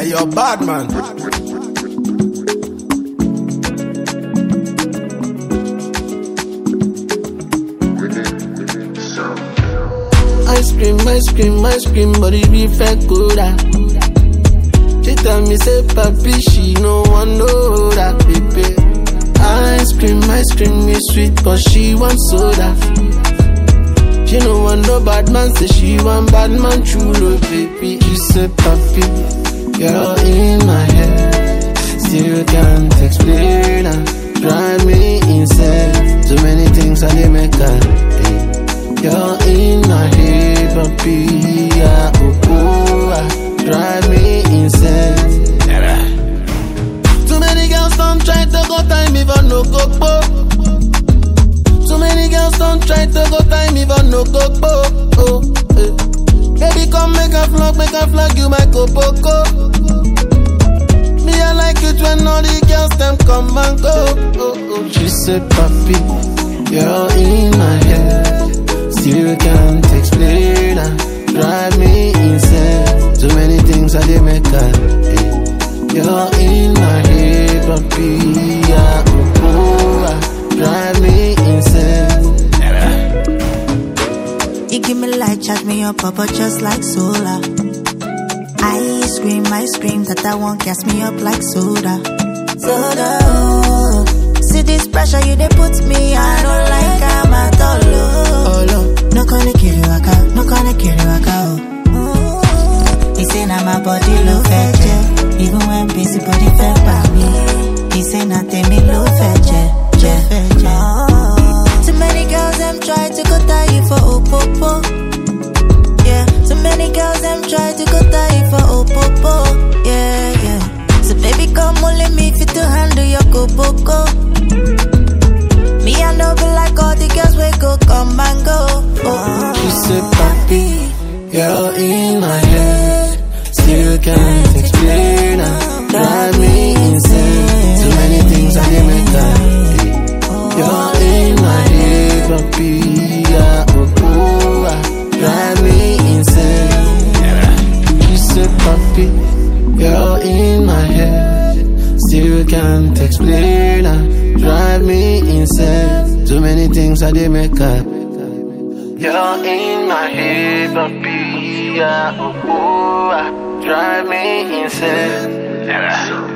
Hey, you're bad, man. Ice cream, but it be fake good. She tell me say papi, she no one know that baby. Ice cream is sweet, but she want soda. She no want no bad man, say she want bad man chulo baby. She say papi, you're in my head, still can't explain her. Drive me insane, so many things I did make her. You're in my head, papi, yeah, drive me insane. Too many girls don't try to go time even no go po. Too many girls don't try to go time even no go po. Baby come make a vlog, you my go poco. Me I like it when all the girls them come and go. She said papi, you're in my head, still can't explain her. Drive me insane, too many things I did make her. You're in my head, papi, yeah, drive me insane. You give me light, charge me up, but just like solar. Ice cream, that I want gas me up like soda. Soda, oh. See this pressure you they put me, I don't like I'm at all. No gonna kill you, no gonna kill you, He say now my body low fetch, even when busy body fed by me. He say nothing me low fetch, Too many girls them try to go tie you for opopo. Yeah, too many girls them try to go tie you for opopo. Yeah. So baby come only me fit to handle your go-boko. Me I know be like all the girls we go come and go. She said papi, you're in my head, still can't explain her. Drive me insane, too many things I did make her. You're in my head, papi, yeah, drive me insane. She said papi, you're in my head, still can't explain her. Drive me insane, too many things I did make her. You're in my head, papi, yeah, drive me insane.